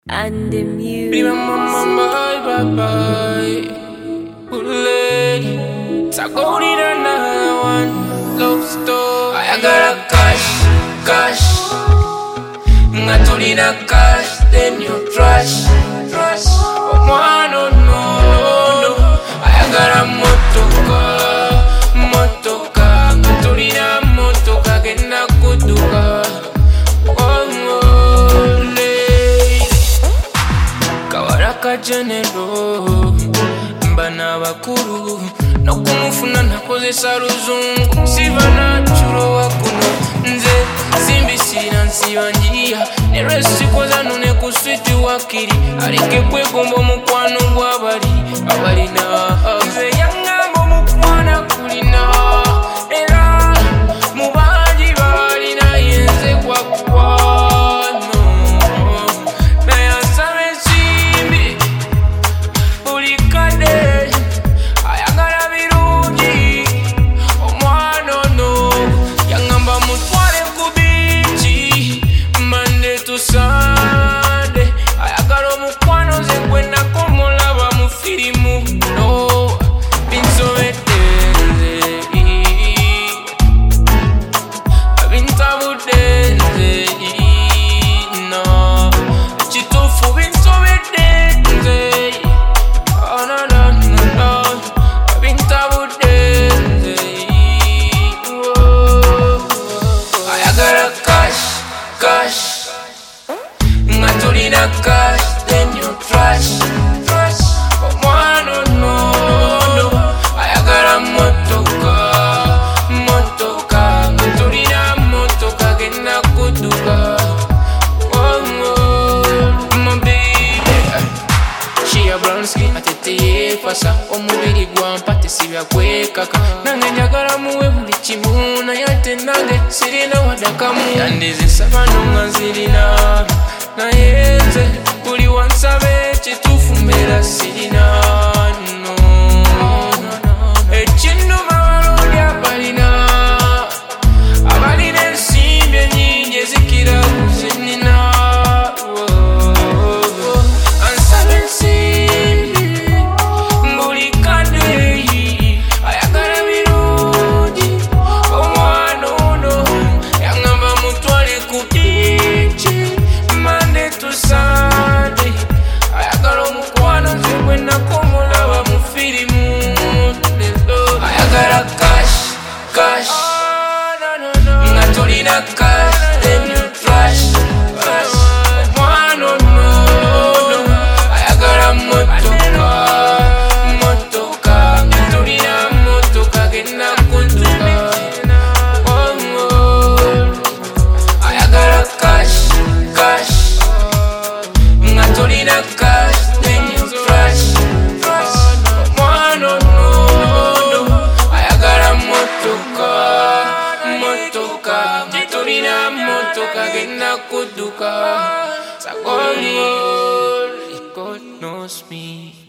And the music. Be my mama, bye, bye, bye. Good lady. So go need another one. Love story. I got a cash. Nga tulina cash, then you trash. Oh, man, no, no. I got a motoka. Nga tulina motoka, gena kuduka. General mbana bakuru no kumufuna nakozesa luzungu siva natulo wakuno nze simbisira nsibanjia neresi koza nune kuswiti wakiri alike kwegomba mukwano gw'abalina nze yangamba mukwana kulina era mubanji balina yenze kwakwano Sunday, ayagala omukwano ze gwe nakomolaba mu firimu no binsobedde nze bintabudde nze no kituufu binsobedde nze no bintabudde nze ayagala cash Tulina cash, then you trash. Oh, man, no. Ayagala motoka. Tulina motoka, gena kuduka. Oh, my baby. She a brown skin, atete fasa. Omubiri gwampate sibya kwekaka. Nange njagala muwe buli kimu naye ate nange sirina wadakamu. Yandizisa nga nzirina. Naye nze buli wansabe ekituufu mbeera sirina no ekinnuma balonde abalina ensimbi ennyingi ezikira kuzinina ansaba ensimbi buli kadde ayagala birungi omwana ono yaŋŋamba mutwale ku biiki Monday to Sunday, ayagala omukwano ze gwe nakomolaba mu firimu. Ayagala cash, nga tulina cash, then you trash. Omwana ono ayagala motoka, nga tulina motoka gena kuduka. Ayagala cash. Tulina cash, then you trash. Mwano no. Ayagala motoka. Tulina motoka gena kuduka. Sagoli, God knows me.